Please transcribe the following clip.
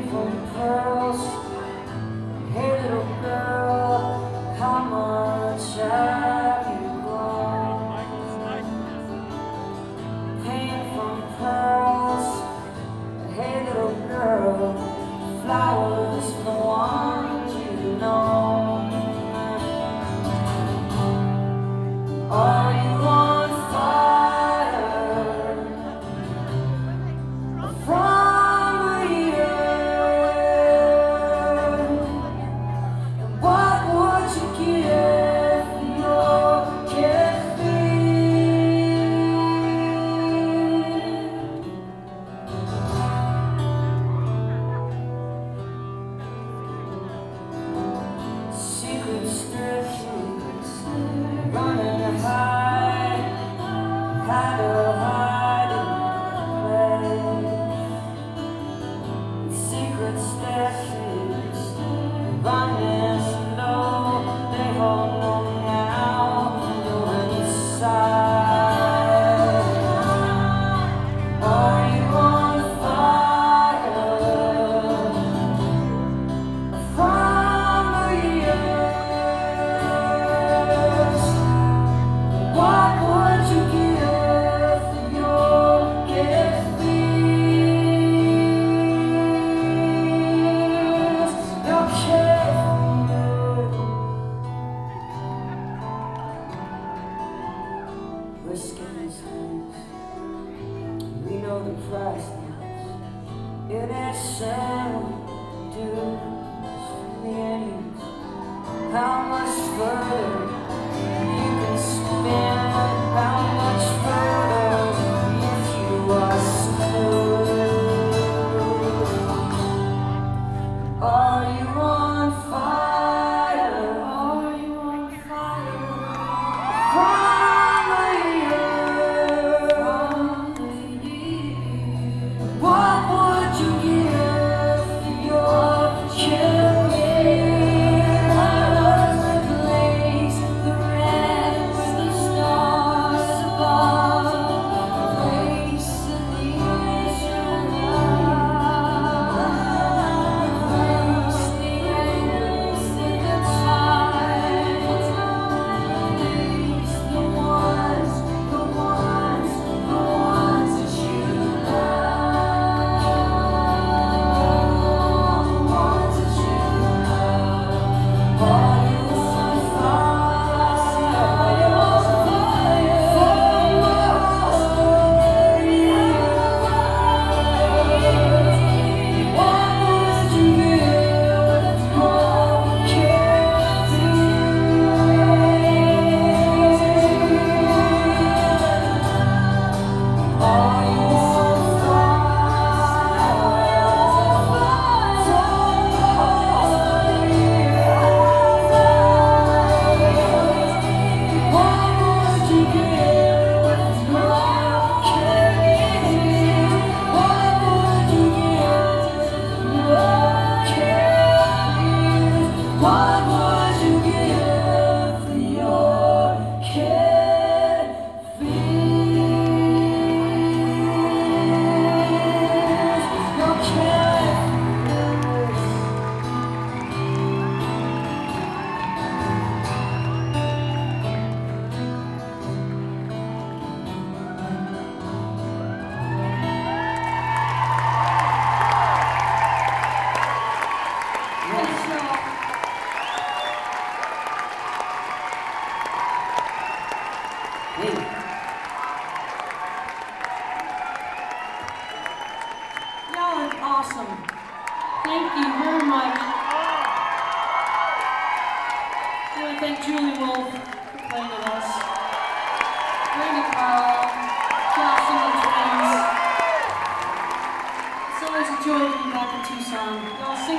from pearls. Hey little girl, how much have you grown? Paint from pearls. Hey little girl, flowers for the ones you know. Are you on fire from the earth? And what would you give for your gift? Secret staircase, running to hide, how to hide in place. Secret staircase, running slow, they hold no now, you're inside. Are you on fire from the earth? What would you give for your gift? Your gift. Risking these things, we know the price now. It is same dues from the ends. How much further you can spin? How much further if you are screwed? Are you on fire? Are you on fire from the earth? What would you give for your kiss? What would you give for your kid? Your kid. Y'all are awesome. Thank you very much. I want to thank Julie Wolf for playing with us. Randy Carl, Josh and the Twins. It's always a joy to be back in Tucson. Y'all sing.